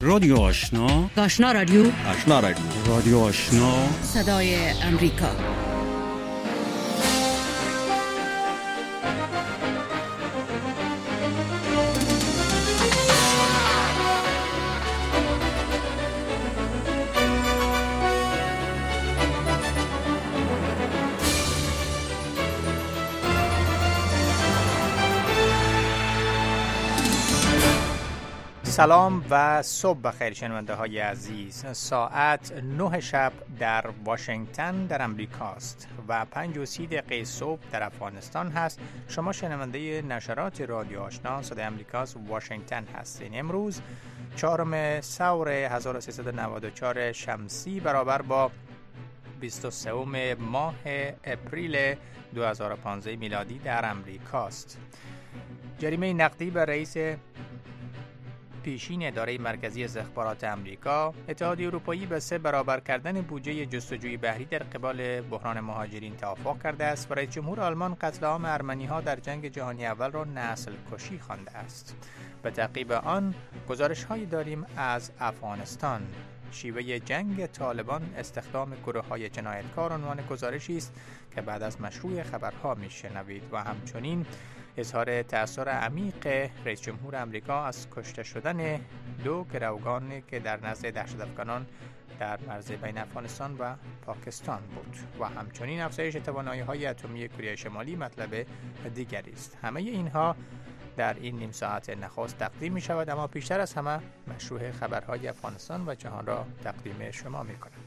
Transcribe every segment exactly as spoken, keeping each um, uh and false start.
رادیو آشنا، آشنا رادیو، آشنا رادیو، رادیو آشنا، صدای امریکا. سلام و صبح بخیر شنونده های عزیز. ساعت نه شب در واشنگتن در امریکاست و پنج و سی دقیقه صبح در افغانستان هست. شما شنونده نشرات رادیو آشنا صدای امریکاست واشنگتن هستین. امروز چهارم سور هزار و سیصد و نود و چهار شمسی برابر با بیست و سوم ماه اپریل دو هزار و پانزده میلادی در امریکاست. جریمه نقدی بر رئیس پیشین اداره مرکزی استخبارات امریکا، اتحادیه اروپایی به سه برابر کردن بودجه جستجوی بحری در قبال بحران مهاجرین توافق کرده است و رئیس جمهور آلمان قتل عام ارمنی‌ها در جنگ جهانی اول را نسل کشی خوانده است. به تعقیب آن گزارش‌هایی داریم از افغانستان. شیوه جنگ طالبان استخدام گروه‌های جنایتکار عنوان گزارشی است که بعد از مشروع خبرها میشنوید و همچنین اظهار تأثیر عمیق رئیس جمهور آمریکا از کشته شدن دو گروگان که در نزد دهشت‌افکنان در مرز بین افغانستان و پاکستان بود و همچنین افزایش توانایی‌های اتمی کره شمالی مطلب دیگری است. همه اینها در این نیم ساعت نخست تقدیم می شود، اما پیشتر از همه مشروع خبرهای افغانستان و جهان را تقدیم شما می کنم.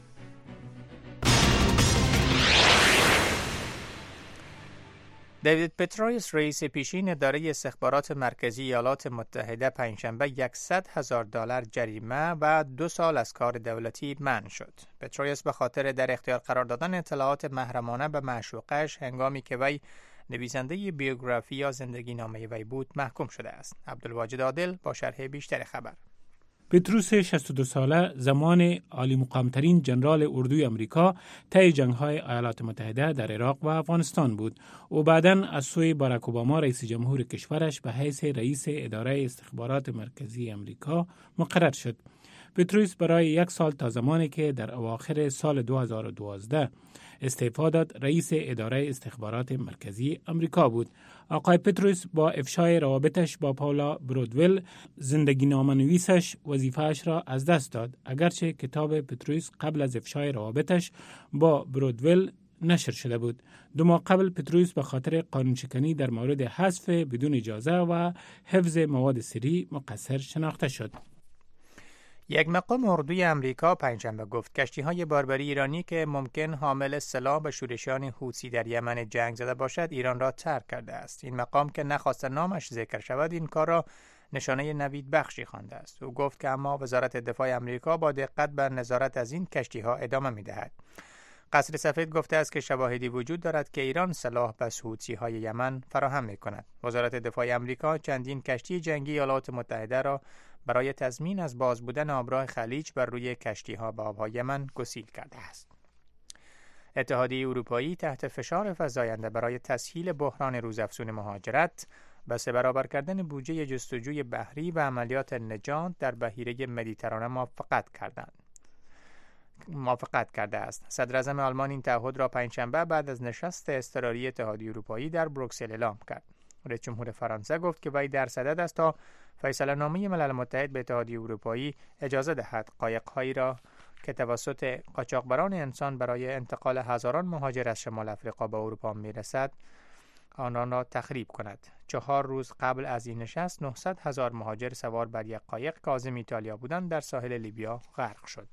دیوید پترویس رئیس پیشین اداره استخبارات مرکزی ایالات متحده پنجشنبه صد هزار دلار جریمه و دو سال از کار دولتی منع شد. پترویس به خاطر در اختیار قرار دادن اطلاعات محرمانه به معشوقش هنگامی که وی نویسنده بیوگرافی یا زندگی نامه وی بود محکوم شده است. عبدالواجد عادل با شرح بیشتر خبر. پتروس شصت و دو ساله زمان عالی مقام‌ترین جنرال اردوی امریکا طی جنگ‌های ایالات متحده در عراق و افغانستان بود. او بعداً از سوی باراک اوباما رئیس جمهور کشورش به حیث رئیس اداره استخبارات مرکزی امریکا مقرر شد. پتروس برای یک سال تا زمانی که در اواخر سال دو هزار و دوازده استعفا داد رئیس اداره استخبارات مرکزی امریکا بود. آقای پتروس با افشای روابطش با پاولا برودول زندگی نامه نویسش وظیفه‌اش را از دست داد، اگرچه کتاب پتروس قبل از افشای روابطش با برودول نشر شده بود. دو ماه قبل پتروس به خاطر قانونشکنی در مورد حذف بدون اجازه و حفظ مواد سری مقصر شناخته شد. یک مقام اردوی امریکا پنجشنبه گفت کشتی‌های باربری ایرانی که ممکن حامل سلاح به شورشیان حوثی در یمن جنگ زده باشد ایران را ترک کرده است. این مقام که نخواست نامش ذکر شود این کار را نشانه نوید بخشی خوانده است. او گفت که اما وزارت دفاع امریکا با دقت بر نظارت از این کشتی‌ها ادامه می‌دهد. قصر سفید گفته است که شواهدی وجود دارد که ایران سلاح به حوثی‌های یمن فراهم می‌کند. وزارت دفاع امریکا چندین کشتی جنگی ایالات متحده را برای تضمین از باز بودن آبراه خلیج بر روی کشتی‌ها به آب‌های یمن گسیل کرده است. اتحادیه اروپایی تحت فشار فزاینده برای تسهیل بحران روزافزون مهاجرت به سه برابر کردن بودجه جستجوی بحری و عملیات نجات در بحیره مدیترانه موافقت کردند. موافقت کرده است. صدر اعظم آلمان این تعهد را پنجشنبه بعد از نشست اضطراری اتحادیه اروپایی در بروکسل اعلام کرد. رئیس جمهور فرانسه گفت که وی در صدد است تا فیصله نامه ملل متحد به اتحادیه اروپایی اجازه دهد قایق‌هایی را که توسط قاچاقبران انسان برای انتقال هزاران مهاجر از شمال افریقا به اروپا میرسد آنان را تخریب کند. چهار روز قبل از این نشست نهصد هزار مهاجر سوار بر یک قایق که عازم ایتالیا بودند در ساحل لیبیا غرق شد.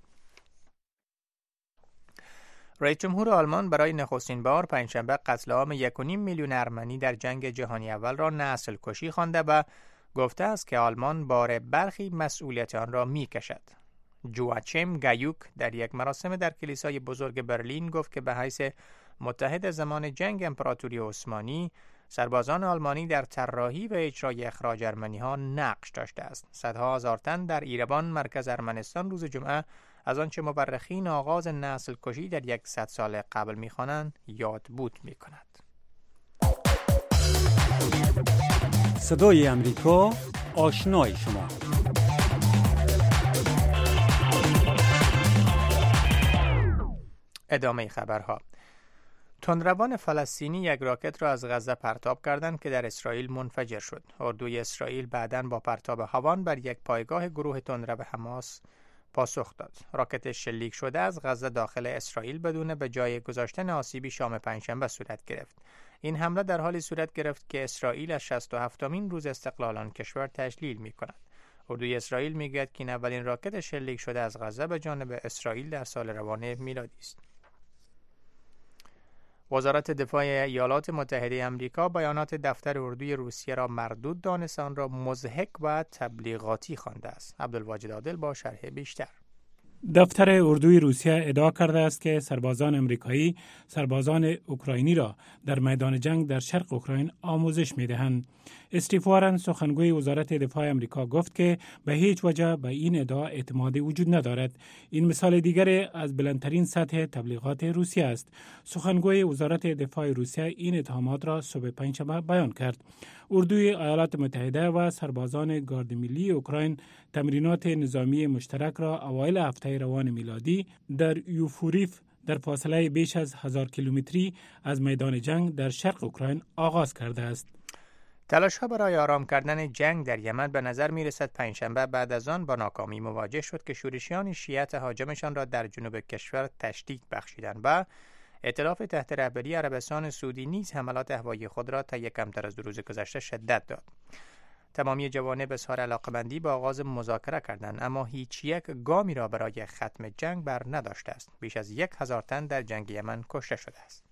رئیس جمهور آلمان برای نخستین بار پنجشنبه قتل عام یک و نیم میلیون ارمنی در جنگ جهانی اول را نسل کشی خوانده و گفته است که آلمان بار برخی مسئولیت آن را می‌کشد. جواچم گایوک در یک مراسم در کلیسای بزرگ برلین گفت که به حیث متحد زمان جنگ امپراتوری عثمانی سربازان آلمانی در طراحی و اجرای اخراج ارمنی‌ها نقش داشته است. صدها هزار تن در ایران مرکز ارمنستان روز جمعه از آنچه مورخین آغاز نسل کشی در یک صد سال قبل می‌خوانند یاد بود می‌کند. صدای امریکا آشنای شما. ادامه خبرها. تندروان فلسطینی یک راکت را از غزه پرتاب کردند که در اسرائیل منفجر شد. اردوی اسرائیل بعداً با پرتاب هاون بر یک پایگاه گروه تندرو حماس پاسخ داد. راکت شلیک شده از غزه داخل اسرائیل بدون به جای گذاشتن آسیبی شام پنجشنبه صورت گرفت. این حمله در حالی صورت گرفت که اسرائیل از شصت و هفتمین روز استقلال آن کشور تجلیل می کند. اردوی اسرائیل می گوید که این اولین راکت شلیک شده از غزه به جانب اسرائیل در سال روان میلادی است. وزارت دفاع ایالات متحده آمریکا بیانات دفتر اردوی روسیه را مردود دانست، آن را مضحک و تبلیغاتی خوانده است. عبدالواجد عادل با شرح بیشتر. دفتر اردوی روسیه ادعا کرده است که سربازان امریکایی سربازان اوکراینی را در میدان جنگ در شرق اوکراین آموزش می‌دهند. استیو وارن سخنگوی وزارت دفاع امریکا گفت که به هیچ وجه به این ادعا اعتماد وجود ندارد. این مثال دیگر از بلندترین سطح تبلیغات روسیه است. سخنگوی وزارت دفاع روسیه این اتهامات را صبح پنجشنبه بیان کرد. اردوی ایالات متحده و سربازان گارد ملی اوکراین تمرینات نظامی مشترک را اوایل هفته روان میلادی در یوفوریف در فاصله بیش از هزار کیلومتری از میدان جنگ در شرق اوکراین آغاز کرده است. تلاش‌ها برای آرام کردن جنگ در یمن به نظر می‌رسد پنجشنبه بعد از آن با ناکامی مواجه شد که شورشیان شیعه تهاجمشان را در جنوب کشور تشدید بخشیدند و ائتلاف تحت رهبری عربستان سعودی نیز حملات هوایی خود را طی کمتر از دو روز گذشته شدت داد. تمامی جوانب اظهار علاقه‌مندی با آغاز مذاکره کردند، اما هیچ یک گامی را برای ختم جنگ بر نداشته است. بیش از یک هزار تن در جنگ یمن کشته شده است.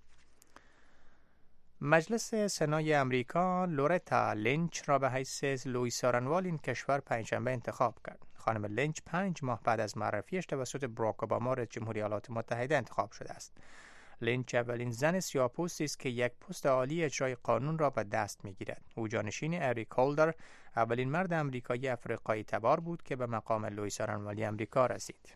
مجلس سنای امریکا لورتا لینچ را به حیث لوئیسارنوال این کشور پنجشنبه انتخاب کرد. خانم لینچ پنج ماه بعد از معرفیش توسط باراک اوباما رئیس جمهوری ایالات متحده انتخاب شده است. لینچ اولین زن سیاه‌پوستی است که یک پست عالی اجرای قانون را به دست می‌گیرد. او جانشین اریک هولدر، اولین مرد آمریکایی افریقایی تبار بود که به مقام لوئیسارنوالی امریکا رسید.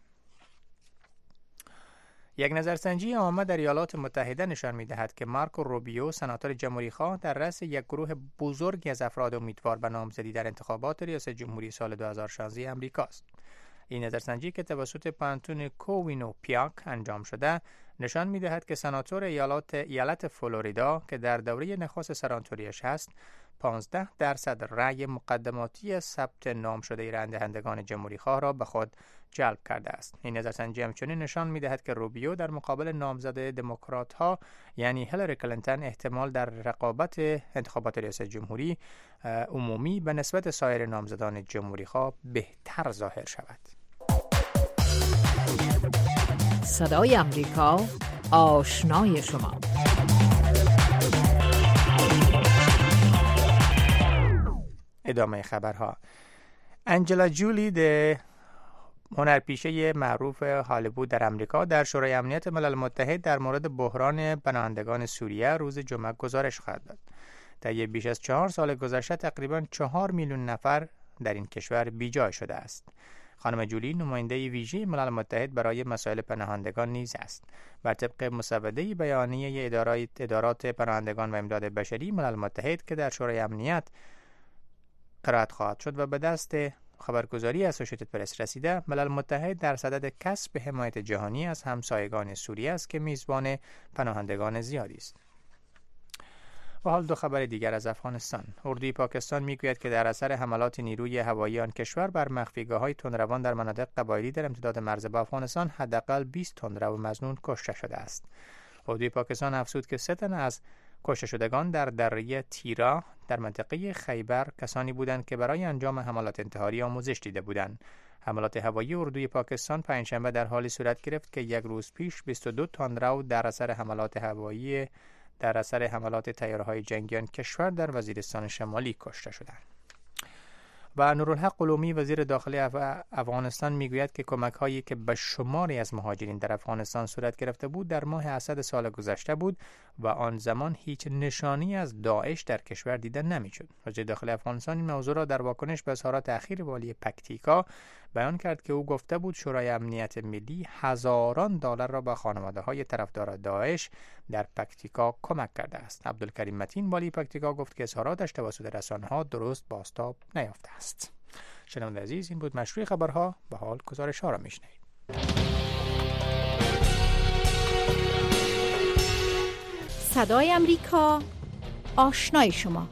یک نظرسنجی عامه در ایالات متحده نشان می‌دهد که مارکو روبیو، سناتور جمهوری‌خواه، در رأس یک گروه بزرگی از افراد امیدوار به نامزدی در انتخابات ریاست جمهوری سال دو هزار و شانزده امریکا است. این نظرسنجی که توسط پانتون کووینو پیاک انجام شده نشان می‌دهد که سناتور ایالات ایالت فلوریدا که در دوره نخست سناتوریش هست، پانزده درصد رأی مقدماتی ثبت نام شده رای دهندگان جمهوری‌خواه را به خود جلب کرده است. این نظرسنجی همچنین نشان می‌دهد که روبیو در مقابل نامزد دموکرات‌ها یعنی هیلاری کلینتون احتمال در رقابت انتخابات ریاست جمهوری عمومی به نسبت سایر نامزدان جمهوری‌خواه بهتر ظاهر شود. صدای امریکا، آشنای شما. ادامه خبرها. انجلا جولی، ده هنرپیشه معروف هالیوود در امریکا، در شورای امنیت ملل متحد در مورد بحران پناهندگان سوریه روز جمعه گزارش خواهد داد. طی بیش از چهار سال گذشته تقریباً چهار میلیون نفر در این کشور بیجای شده است. خانم جولی نماینده ویژه ملل متحد برای مسائل پناهندگان نیز است. بر طبق مسوده بیانیه ادارات پناهندگان و امداد بشری ملل متحد که در شورای امنیت قرائت خواهد شد و به دست خبرگزاری اسوشیتد پرس رسیده، ملل متحد در صدد کسب حمایت جهانی از همسایگان سوریه است که میزبان پناهندگان زیادی است. و حال دو خبر دیگر از افغانستان. اردوی پاکستان میگوید که در اثر حملات نیروی هوایی آن کشور بر مخفیگاه‌های تندروان در مناطق قبایلی در امتداد مرز با افغانستان حداقل بیست تندرو مظنون کشته شده است. اردوی پاکستان افزود که سه تن از کشته شدگان در دره تیرا در منطقه خیبر کسانی بودند که برای انجام حملات انتحاری آموزش دیده بودند. حملات هوایی اردوی پاکستان پنجشنبه در حالی صورت گرفت که یک روز پیش بیست و دو تندرو در اثر حملات هوایی در اثر حملات طیاره‌های جنگی آن کشور در وزیرستان شمالی کشته شدند. و نورالحق قلومی وزیر داخلی افغانستان میگوید که کمک‌هایی که به شماری از مهاجرین در افغانستان صورت گرفته بود در ماه اسد سال گذشته بود و آن زمان هیچ نشانی از داعش در کشور دیده نمی‌شد. وزیر داخلی افغانستان این موضوع را در واکنش به اظهارات اخیر والی پکتیکا بیان کرد که او گفته بود شورای امنیت ملی هزاران دلار را به خانواده‌های طرفدار داعش در پکتیکا کمک کرده است. عبدالکریم متین والی پکتیکا گفت که اظهاراتش توسط رسانه‌ها درست بازتاب نیافته است. شنوندگان عزیز، این بود مشروع خبرها. به حال گزارش‌ها را میشنوید. صدای امریکا، آشنای شما.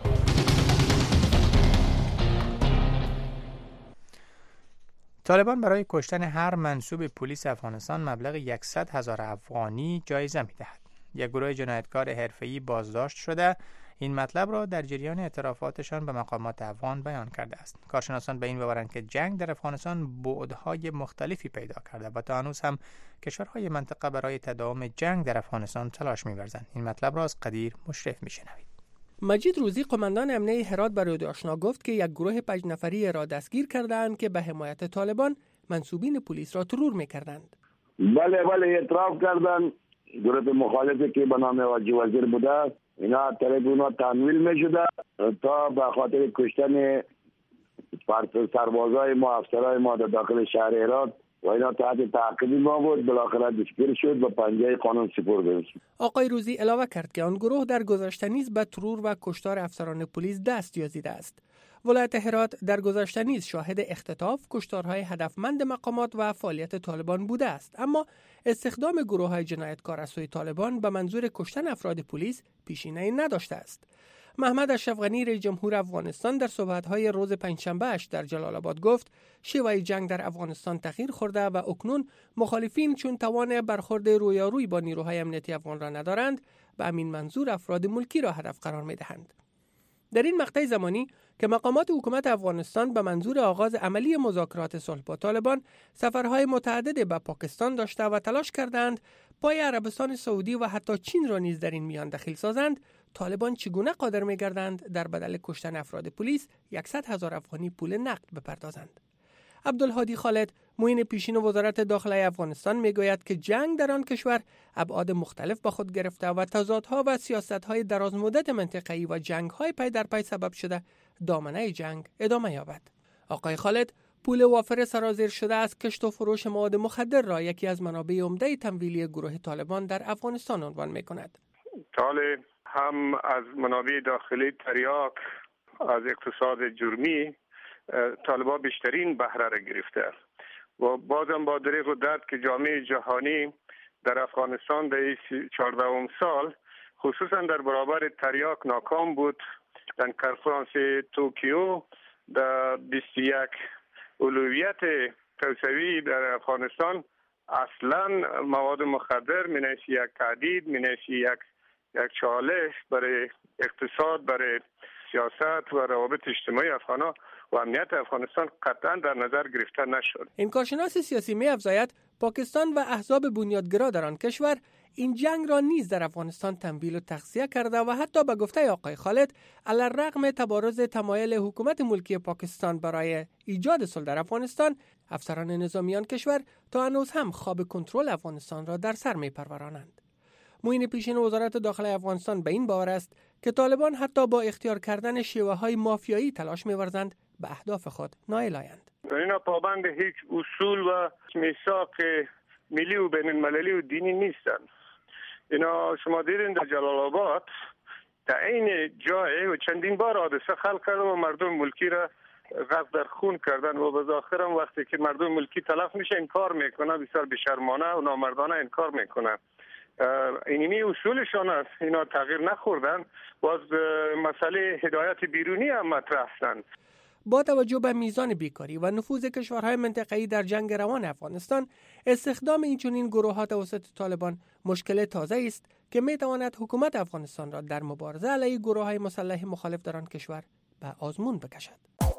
طالبان برای کشتن هر منسوب پلیس افغانستان مبلغ صد هزار افغانی جایزه می‌دهد. یک گروه جنایتکار حرفه‌ای بازداشت شده این مطلب را در جریان اعترافاتشان به مقامات افغان بیان کرده است. کارشناسان به این باورند که جنگ در افغانستان بعدهای مختلفی پیدا کرده و تا هنوز هم کشورهای منطقه برای تداوم جنگ در افغانستان تلاش می‌ورزند. این مطلب را از قدیر مشرف می‌شنوید. مجید روزی قماندان امنیه هرات به رادیو آشنا گفت که یک گروه پنج نفری را دستگیر کردند که به حمایت طالبان منسوبین پلیس را ترور می‌کردند. بله بله اعتراف کردند. گروه مخالفی که به نام واجی وزیر بوده اینا طرف اونا تمویل می‌شده تا به خاطر کشتن سربازای ما افسرای ما در داخل شهر هرات و اینا تحت تعقیب ما بود، بالاخره دستگیر شد و پنجه قانون سپرده شد. آقای روزی علاوه کرد که آن گروه در گذشته نیز به ترور و کشتار افسران پلیس دست یازیده است. ولایت هرات در گذشته نیز شاهد اختطاف، کشتارهای هدفمند مقامات و فعالیت طالبان بوده است، اما استخدام گروه‌های جنایتکار از سوی طالبان به منظور کشتن افراد پلیس پیشینه‌ای نداشته است. محمد اشرف غنی رئیس جمهور افغانستان در صحبت‌های روز پنجشنبه اش در جلال آباد گفت شیوه جنگ در افغانستان تغییر خورده و اکنون مخالفین چون توان برخورد رویارویی با نیروهای امنیتی افغان را ندارند، به همین منظور افراد ملکی را هدف قرار می‌دهند. در این مقطع زمانی که مقامات حکومت افغانستان به منظور آغاز عملی مذاکرات صلح با طالبان سفرهای متعدد به پاکستان داشته و تلاش کردند پای عربستان سعودی و حتی چین را نیز در این میان دخیل سازند، طالبان چگونه قادر می‌گردند در بدل کشتن افراد پلیس صد هزار افغانی پول نقد بپردازند؟ عبدالهادی خالد، معین پیشین وزارت داخله افغانستان میگوید که جنگ در آن کشور ابعاد مختلف به خود گرفته و تضادها و سیاست‌های درازمدت منطقه‌ای و جنگ‌های پی در پی سبب شده دامنه جنگ ادامه یابد. آقای خالد پول وافر سرازیر شده از کشت و فروش مواد مخدر را یکی از منابع عمده تمویلی گروه طالبان در افغانستان عنوان می‌کند. طالب هم از منابع داخلی تریاک از اقتصاد جرمی طالبان بیشترین بهره را گرفته و بازم با دریغ و درد که جامعه جهانی در افغانستان در چهاردهم سال خصوصا در برابر تریاک ناکام بود. در کنفرانس توکیو در بیست و یک اولویت توسعه‌ای در افغانستان اصلا مواد مخدر مینیش یک تهدید، مینیش یک یک چالش برای اقتصاد، برای سیاست و روابط اجتماعی افغان‌ها و امنیت افغانستان قطعا در نظر گرفته نشد. این کارشناس سیاسی می افزاید پاکستان و احزاب بنیادگرا در آن کشور این جنگ را نیز در افغانستان تمویل و تغذیه کرده و حتی به گفته آقای خالد علی‌الرغم تبارز تمایل حکومت ملکی پاکستان برای ایجاد صلح در افغانستان، افسران نظامی آن کشور تا هنوز هم خواب کنترل افغانستان را در سر می‌پرورانند. معین پیشین وزارت داخله افغانستان به این باور است که طالبان حتی با اختیار کردن شیوه‌های مافیایی تلاش می‌ورزند به اهداف خود نائل آیند. اینا پابند هیچ اصول و میثاق ملی و بین المللی و دینی نیستند. اینا شما دیدین در جلال آباد در این جای و چندین بار حادثه خلق کردن و مردم ملکی را غرق در خون کردن و بظاهر هم وقتی که مردم ملکی تلف میشه انکار میکنن، بسیار بی‌شرمانه و نامردانه انکار میکنن. اینمی اصولشان است، اینا تغییر نخوردن. باز مسئله هدایت بیرونی هم مطرح هستند. با توجه به میزان بیکاری و نفوذ کشورهای منطقه‌ای در جنگ روان افغانستان، استخدام اینچنین گروه‌ها توسط طالبان مشکل تازه است که می‌تواند حکومت افغانستان را در مبارزه علیه گروه‌های مسلح مخالف در آن کشور به آزمون بکشد.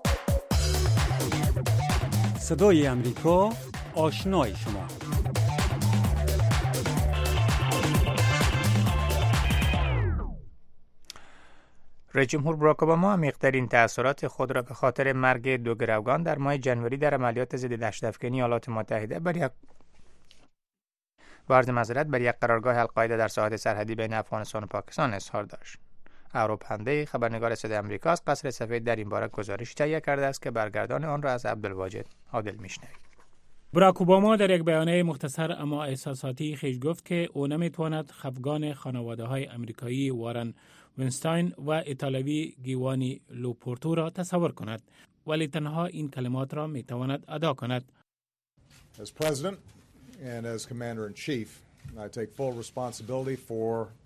صدای امریکا، آشنای شما. رئیس جمهور باراک اوباما عمیق‌ترین تأثیرات خود را به خاطر مرگ دو گروگان در ماه ژانویه در عملیات ضد دشت‌افکنی ایالات متحده بر یک عرض معذرت بر یک قرارگاه القاعده در ساحل سرحدی بین افغانستان و پاکستان اظهار داشت. اروپنده خبرنگار صدای آمریکا از قصر سفید در این باره گزارش تهیه کرده است که برگردان آن را از عبدالواجد عادل میشنوید. باراک اوباما در یک بیانیه مختصر اما احساساتی خیش گفت که او نمیتواند خفگان خانواده‌های آمریکایی وارن وینستاین و ایتالوی گیوانی لوپورتو را تصور کند، ولی تنها این کلمات را میتواند ادا کند. As president and as commander in chief, I take full responsibility for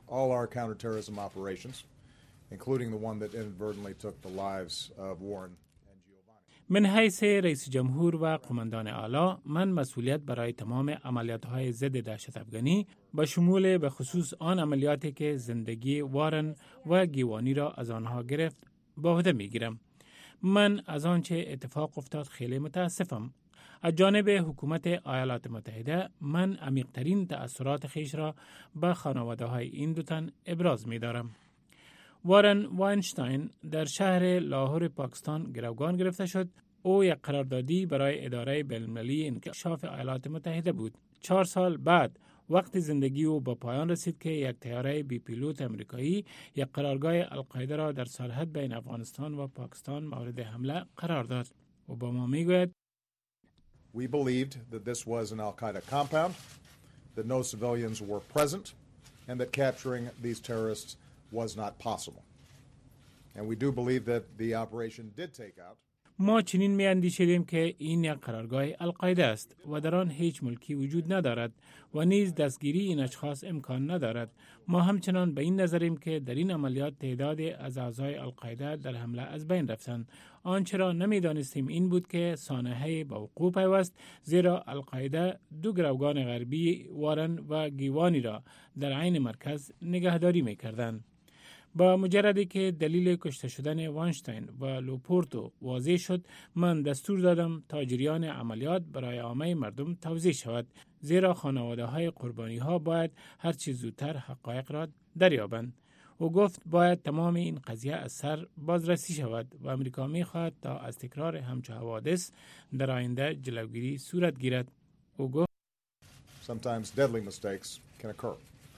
all our counterterrorism operations, including the one that inadvertently took the lives of Warren and Giovanni. من حیث رئیس جمهور و قماندان اعلی، من مسئولیت برای تمام عملیات‌های ضد دهشت افغانی با شمول به خصوص آن عملیاتی که زندگی وارن و گیوانی را از آنها گرفت به عهده می‌گیرم. من از آنچه اتفاق افتاد خیلی متاسفم. از جانب حکومت ایالات متحده من عمیق‌ترین تأثیرات خیش را به خانواده‌های این دو تن ابراز می‌دارم. وارن واینشتاین در شهر لاهور پاکستان گروگان گرفته شد. او یک قراردادی برای اداره بین‌المللی انکشاف ایالات متحده بود. چهار سال بعد وقت زندگی او به پایان رسید که یک طیاره بی پیلوت امریکایی یک قرارگاه القاعده را در سرحد بین افغانستان و پاکستان مورد حمله قرار داد. اوباما میگوید We believed that this was an Al-Qaeda compound, that no civilians were present, and that capturing these terrorists was not possible. And we do believe that the operation did take out. ما چنین می اندیشیدیم که این یک قرارگاه القاعده است و در آن هیچ ملکی وجود ندارد و نیز دستگیری این اشخاص امکان ندارد. ما همچنان به این نظریم که در این عملیات تعدادی از اعضای القاعده در حمله از بین رفتند. آنچه را نمی دانستیم این بود که سانحه با وقوع پیوست، زیرا القاعده دو گروگان غربی وارن و گیوانی را در عین مرکز نگهداری می کردند. با مجردی که دلیل کشته شدن واینشتاین و لوپورتو واضح شد، من دستور دادم تا جریان عملیات برای عامه مردم توضیح شود، زیرا خانواده های قربانی ها باید هر چیز زودتر حقایق را دریابند. او گفت باید تمام این قضیه از سر بازرسی شود و امریکا می خواهد تا از تکرار همچو حوادث در آینده جلوگیری صورت گیرد. او گفت Sometimes deadly mistakes can occur.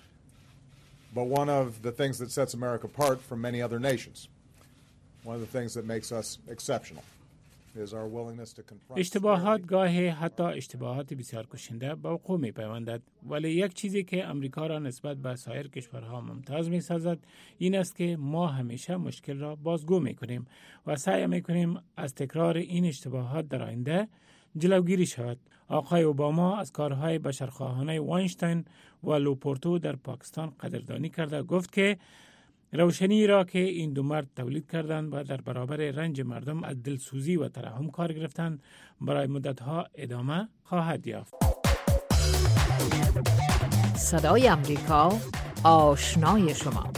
But one of the things that sets America apart from many other nations, one of the things that makes us exceptional, is our willingness to confront. اشتباهات گاهی حتی اشتباهات بسیار کشنده به وقوع می پیوندد، ولی یک چیزی که امریکا را نسبت به سایر کشورها ممتاز می سازد این است که ما همیشه مشکل را بازگو می کنیم و سعی می کنیم از تکرار این اشتباهات در آینده جلوگیری شود. آقای اوباما از کارهای بشرخواهانه واینشتاین و لوپورتو در پاکستان قدردانی کرده گفت که روشنی را که این دو مرد تولید کردند و در برابر رنج مردم از دلسوزی و ترحم کار گرفتند برای مدتها ادامه خواهد یافت. صدای امریکا، آشنای شما.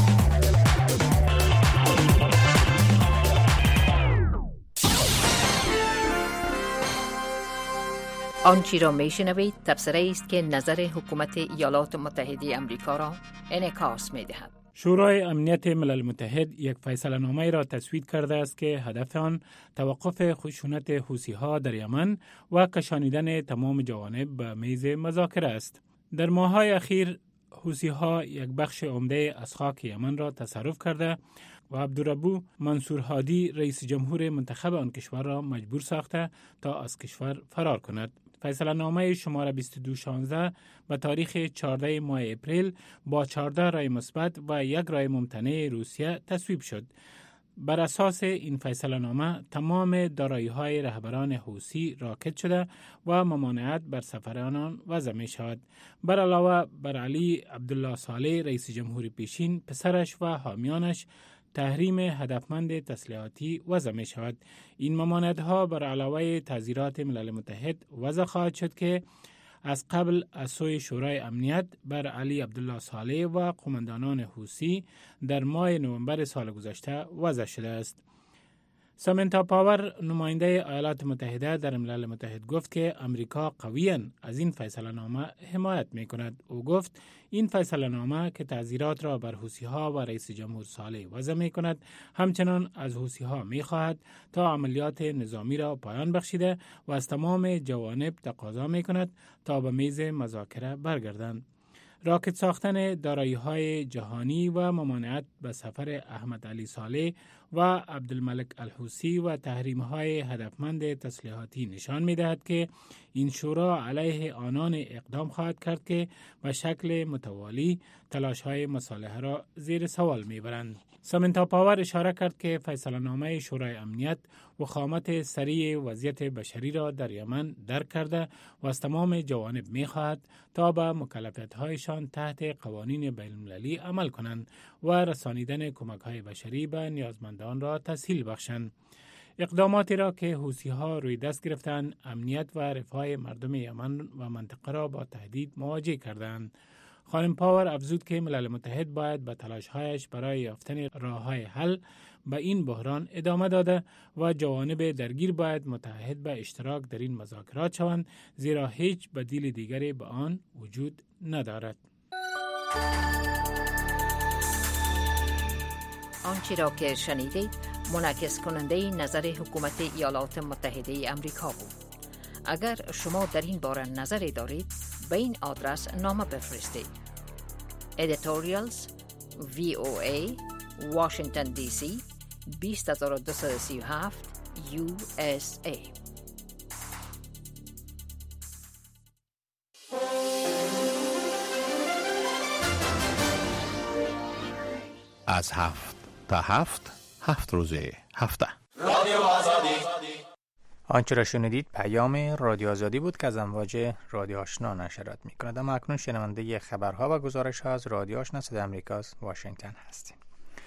آنچی را می شنوید تبصره است که نظر حکومت ایالات متحده امریکا را انعکاس می دهد. شورای امنیت ملل متحد یک فیصله نامه را تصویب کرده است که هدف آن توقف خشونت حوثی‌ها در یمن و کشانیدن تمام جوانب به میز مذاکره است. در ماه‌های اخیر حوثی‌ها یک بخش عمده از خاک یمن را تصرف کرده و عبدالربو منصور هادی رئیس جمهور منتخب آن کشور را مجبور ساخته تا از کشور فرار کند. فیصله نامه شماره بیست و دو شانزده به تاریخ چهاردهم ماه اپریل با چهارده رای مثبت و یک رای ممتنع روسیه تصویب شد. بر اساس این فیصله نامه تمام دارایی‌های رهبران حوثی راکد شده و ممانعت بر سفر آنان وضع می شود. بر علاوه بر علی عبدالله صالح رئیس جمهور پیشین، پسرش و حامیانش تحریم هدفمند تسلیحاتی وضع می شود. این ممانعت‌ها بر علاوه تعزیرات ملل متحد وضع خواهد شد که از قبل از سوی شورای امنیت بر علی عبدالله صالح و قماندانان حوثی در ماه نوامبر سال گذشته وضع شده است. سامنتا پاور نماینده ایالات متحده در ملل متحد گفت که امریکا قویاً از این فیصله نامه حمایت می کند. او گفت این فیصله نامه که تعزیرات را بر حوثی‌ها و رئیس جمهور صالح وضع می کند همچنان از حوثی‌ها می خواهد تا عملیات نظامی را پایان بخشیده و از تمام جوانب تقاضا می کند تا به میز مذاکره برگردند. راکت ساختن دارایی‌های جهانی و ممانعت به سفر احمد علی صالح و عبدالملک الحوثی و تحریم‌های هدفمند تسلیحاتی نشان می‌دهد که این شورا علیه آنان اقدام خواهد کرد که به شکل متوالی تلاش‌های مصالحه را زیر سوال می‌برند. سامنتا پاور اشاره کرد که فیصله‌نامه شورای امنیت وخامت سریع وضعیت بشری را در یمن درک کرده و از تمام جوانب می‌خواهد تا به مکلفیت‌هایشان تحت قوانین بین‌المللی عمل کنند و رسانیدن کمک‌های بشری به نیازمندان را تسهیل بخشند. اقداماتی را که حوثی‌ها روی دست گرفتند، امنیت و رفاه مردم یمن و منطقه را با تهدید مواجه کردند. خانم پاور افزود که ملل متحد باید به تلاش‌هایش برای یافتن راه‌های حل به این بحران ادامه داده و جوانب درگیر باید متحد به اشتراک در این مذاکرات شوند، زیرا هیچ بدیل دیگری به آن وجود ندارد. آنچه را که شنیدید منعکس کننده نظر حکومت ایالات متحده امریکا بود. اگر شما در این باره نظری دارید به این آدرس نامه بفرستید. Editorials وی او ای Washington دی سی بیست هزار و دویست و سی و هفت یو اس ای. از هفت تا هفت هفت روزه هفته رادیو آزادی. آنچه را شنیدید پیام رادیو آزادی بود که از امواج رادیو آشنا نشرات می کند. اما اکنون شنونده خبرها و گزارش ها از رادیو آشنا صدای آمریکا از واشنگتن هستیم.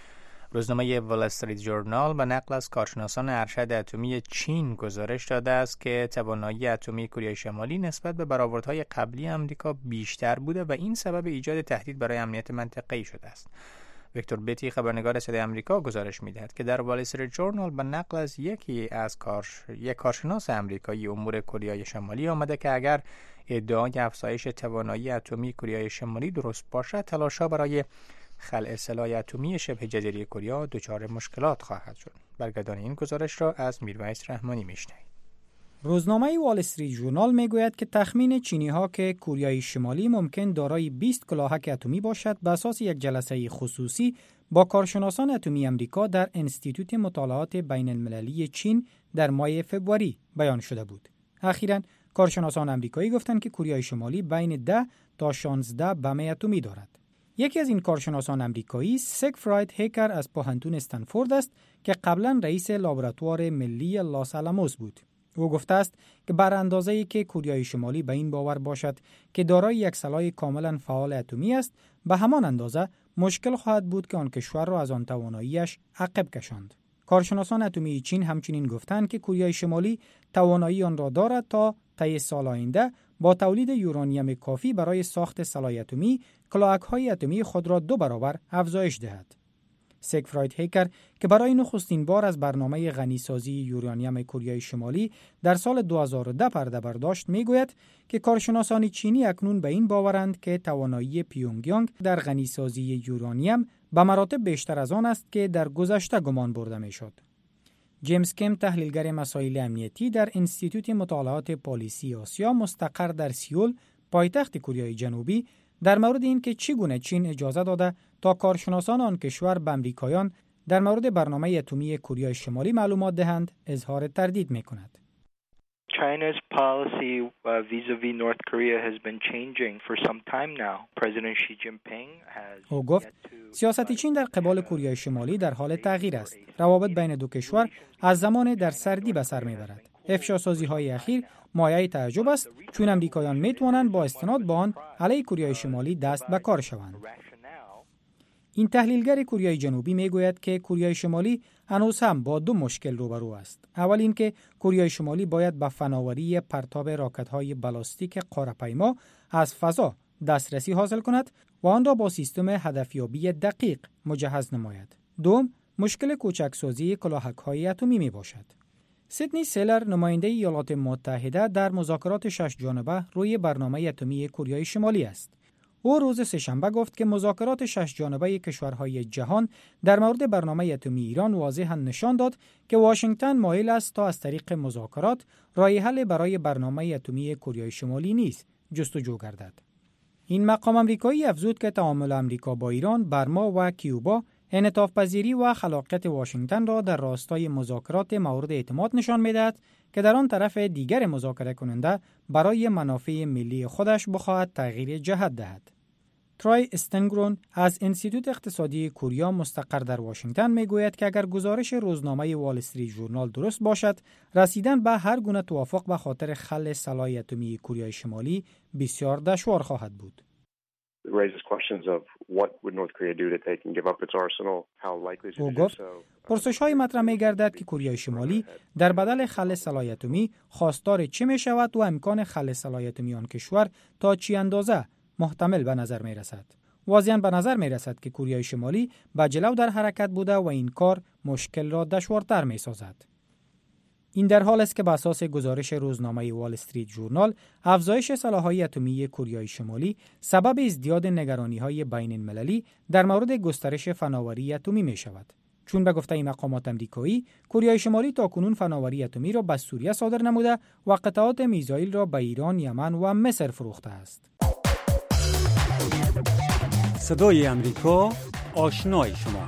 روزنامه وال استریت جورنال به نقل از کارشناسان ارشد اتمی چین گزارش داده است که توانایی اتمی کره شمالی نسبت به برآوردهای قبلی آمریکا بیشتر بوده و این سبب ایجاد تهدید برای امنیت منطقه‌ای شده است. ویکتور بیتی خبرنگار صدای آمریکا گزارش می‌دهد که در وال استریت جورنال به نقل از یکی از کار یک کارشناس آمریکایی امور کره شمالی آمده که اگر ادعای افزایش توانایی اتمی کره شمالی درست باشد، تلاش‌ها برای خلع سلاح اتمی شبه جزیره کره دچار مشکلات خواهد شد. برگردان این گزارش را از میرویس رحمانی میشنوید. روزنامه وال استریت ژورنال میگوید که تخمین چینی‌ها که کره شمالی ممکن دارای بیست کلاهک اتمی باشد بر اساس یک جلسه خصوصی با کارشناسان اتمی آمریکا در انستیتوت مطالعات بین المللی چین در ماه فوریه بیان شده بود. اخیراً کارشناسان آمریکایی گفتند که کره شمالی بین ده تا شانزده بم اتمی دارد. یکی از این کارشناسان آمریکایی سیگفراید هیکر از پوهنتون استنفورد است که قبلا رئیس لابراتوار ملی لاس آلاموس بود. او گفته است که بر اندازه‌ای که کره شمالی به این باور باشد که دارای یک سلاح کاملا فعال اتمی است، به همان اندازه مشکل خواهد بود که آن کشور را از آن تواناییش عقب کشاند. کارشناسان اتمی چین همچنین گفتند که کره شمالی توانایی آن را دارد تا طی سال آینده با تولید یورانیم کافی برای ساخت سلاح اتمی کلاهک‌های اتمی خود را دو برابر افزایش دهد. سیگفراید هیکر که برای نخستین بار از برنامه غنیسازی یورانیم کره شمالی در سال دو هزار و ده پرده برداشت میگوید که کارشناسان چینی اکنون به این باورند که توانایی پیونگیانگ در غنیسازی یورانیم به مراتب بیشتر از آن است که در گذشته گمان برده میشد. جیمز کیم تحلیلگر مسائل امنیتی در انستیتوت مطالعات پالیسی آسیا مستقر در سئول پایتخت کره جنوبی در مورد این که چگونه چین اجازه داده تا کارشناسان آن کشور به امریکایان در مورد برنامه اتمی کره شمالی معلومات دهند اظهار تردید می‌کند. China's policy uh, vis-a-vis North Korea has been changing for some time now. President Xi Jinping has او گفت سیاست چین در قبال کره شمالی در حال تغییر است. روابط بین دو کشور از زمان در سردی به سر می‌برد. افشاسازی‌های اخیر مایه تعجب است چون امریکایان می‌توانند با استناد به آن علیه کره شمالی دست به کار شوند. این تحلیلگر کره جنوبی میگوید که کره شمالی هنوز هم با دو مشکل روبرو است. اول اینکه کره شمالی باید به فناوری پرتاب راکت‌های بالاستیک قاره‌پیما از فضا دسترسی حاصل کند و آن را با سیستم هدفیابی دقیق مجهز نماید. دوم، مشکل کوچکسازی کلاهک‌های اتمی میباشد. سیدنی سیلر نماینده ایالات متحده در مذاکرات شش جانبه روی برنامه اتمی کره شمالی است. او روز سه‌شنبه گفت که مذاکرات شش جانبه کشورهای جهان در مورد برنامه اتمی ایران واضحاً نشان داد که واشنگتن مایل است تا از طریق مذاکرات راه حل برای برنامه اتمی کره شمالی نیز جستجو گردد. این مقام آمریکایی افزود که تعامل آمریکا با ایران، برما و کیوبا انعطاف پذیری و خلاقیت واشنگتن را در راستای مذاکرات مورد اعتماد نشان می‌دهد که در آن طرف دیگر مذاکره کننده برای منافع ملی خودش بخواهد تغییر جهت دهد. ترای استنگرون از انستیتوت اقتصادی کوریا مستقر در واشنگتن میگوید که اگر گزارش روزنامه وال استریت ژورنال درست باشد، رسیدن به هر گونه توافق به خاطر خل سلاح اتمی کوریای شمالی بسیار دشوار خواهد بود. او گفت پرسش‌های مطرح می‌گردد که کوریای شمالی در بدل خل سلاح اتمی خواستار چه می‌شود و امکان خل سلاح اتمی آن کشور تا چی اندازه محتمل به نظر می‌رسد. واضحاً به نظر می‌رسد که کوریای شمالی به جلو در حرکت بوده و این کار مشکل را دشوارتر می‌سازد. این در حال است که بر اساس گزارش روزنامه وال استریت ژورنال، افزایش سلاح‌های اتمی کوریای شمالی سبب ازدیاد نگرانی‌های بین‌المللی در مورد گسترش فناوری اتمی می‌شود. چون به گفته مقامات آمریکایی، کوریای شمالی تاکنون فناوری اتمی را به سوریه صادر نموده و قطعات میزایل را به ایران، یمن و مصر فروخته است. صدای امریکا، آشنای شما.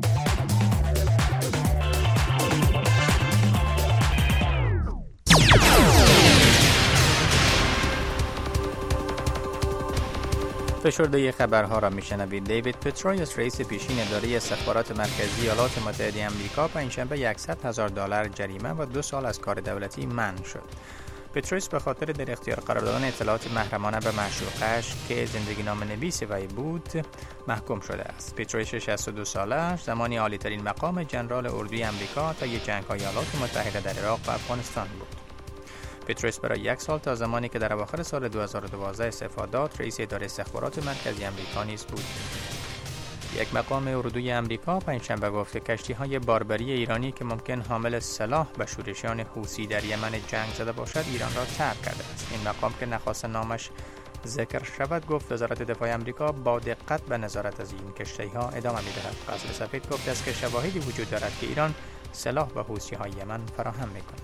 فشرده خبرها را میشنوید. دیوید پترویس، رئیس پیشین اداره استخبارات مرکزی ایالات متحده آمریکا، پنجشنبه صد هزار دلار جریمه و دو سال از کار دولتی منع شد. پترویس به خاطر در اختیار قرار دادن اطلاعات محرمانه به معشوقش که زندگی نامه نویس وی بود محکوم شده است. پترویس شصت و دو ساله زمانی عالی ترین مقام ژنرال اردوی آمریکا تا یک جنگ های ایالات متحده در عراق و افغانستان بود. پترویس برای یک سال تا زمانی که در اواخر سال دو هزار و دوازده استعفا داد، رئیس اداره استخبارات مرکزی آمریکا نیز بود. یک مقام اردوی آمریکا پنجشنبه گفت که کشتی‌های باربری ایرانی که ممکن حامل سلاح به شورشیان حوثی در یمن جنگ زده باشد، ایران را ترک کرده است. این مقام که نخواست نامش ذکر شود گفت وزارت دفاع آمریکا با دقت به نظارت از این کشتی‌ها ادامه می‌دهد. قصر سفید گفت است که شواهدی وجود دارد که ایران سلاح به حوثی‌های یمن فراهم می‌کند.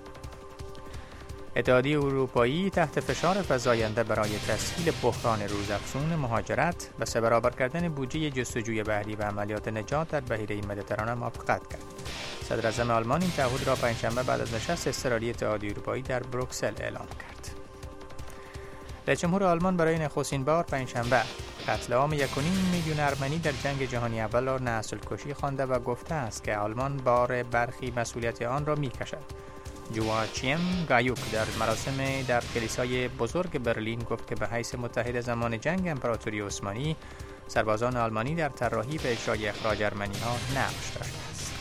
اتحادیه اروپایی تحت فشار فزاینده برای تسهیل بحران روزافزون مهاجرت به سه برابر کردن بودجه جستجوی بحری و عملیات نجات در بحیره مدیترانه موافقت کرد. صدر اعظم آلمان این تعهد را پنجشنبه بعد از نشست اضطراری اتحادیه اروپایی در بروکسل اعلام کرد. رئیس جمهور آلمان برای نخستین بار پنجشنبه قتل عام یک و نیم میلیون ارمنی در جنگ جهانی اول را نسل کشی خوانده و گفته است که آلمان بار برخی مسئولیت آن را می‌کشد. جواچیم گایوک در مراسم در کلیسای بزرگ برلین گفت که به حیث متحد زمان جنگ امپراتوری عثمانی، سربازان آلمانی در طراحی به اجرای اخراج ارمنی‌ها نقش داشته است.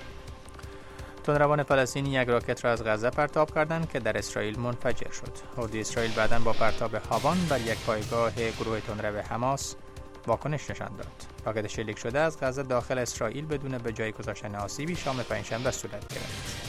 تندروان فلسطینی یک راکت را از غزه پرتاب کردند که در اسرائیل منفجر شد. اردوی اسرائیل بعداً با پرتاب هاوان بر یک پایگاه گروه تندرو حماس واکنش نشان داد. راکت شلیک شده از غزه داخل اسرائیل بدون به جای گذاشتن آسیبی شام پنجشنبه صورت گرفت.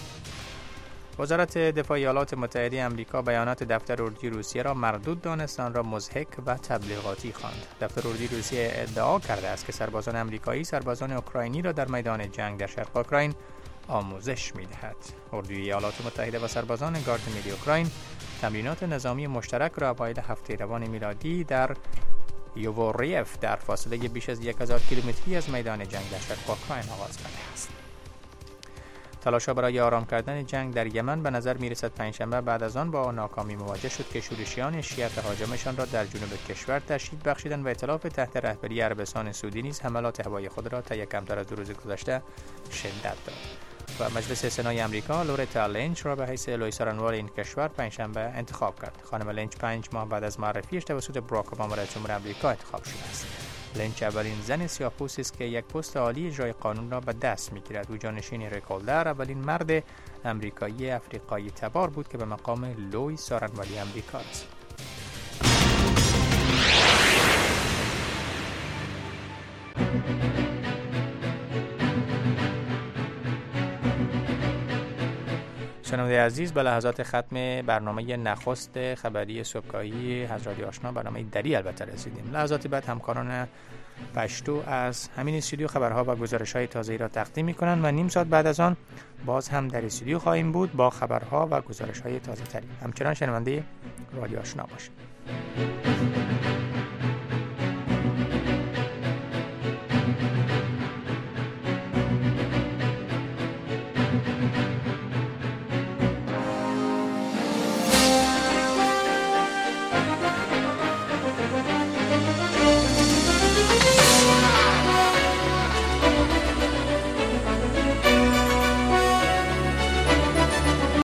وزارت دفاع ایالات متحده آمریکا بیانات دفتر اردوی روسیه را مردود دانست، آن را مضحک و تبلیغاتی خواند. دفتر اردوی روسیه ادعا کرده است که سربازان آمریکایی سربازان اوکراینی را در میدان جنگ در شرق اوکراین آموزش می‌دهد. اردوی ایالات متحده و سربازان گارد ملی اوکراین تمرینات نظامی مشترک را اوایل هفته روان میلادی در یووریف در فاصله بیش از هزار کیلومتری از میدان جنگ در شرق اوکراین آغاز کرده است. تلاش‌ها برای آرام کردن جنگ در یمن به نظر می‌رسد پنجشنبه بعد از آن با ناکامی مواجه شد که شورشیان شیعه تهاجمشان را در جنوب کشور تشدید بخشیدند و ائتلاف تحت رهبری عربستان سعودی نیز حملات هوایی خود را طی کمتر از دو روز گذشته شدت داد. و مجلس سنای آمریکا لورتا لینچ را به حیث رئیس انوار این کشور پنجشنبه انتخاب کرد. خانم لینچ پنج ماه بعد از معرفیش توسط باراک اوباما رئیس جمهور آمریکا انتخاب شده است. لینچ اولین زن سیاه‌پوستی است که یک پست عالی اجرای قانون را به دست می‌گیرد. او جانشین ریک هولدر اولین مرد آمریکایی افریقایی تبار بود که به مقام لوی سارنوالی آمریکا رسید. شنونده عزیز، به لحظات ختم برنامه نخست خبری صبحگاهی حضرت آشنا، برنامه دری البته رسیدیم. لحظاتی بعد همکاران پشتو از همین استودیو خبرها و گزارش‌های تازه‌ای را تقدیم می‌کنند و نیم ساعت بعد از آن باز هم در استودیو خواهیم بود با خبرها و گزارش‌های تازه‌تری. همچنان شنونده رادیو آشنا باشید.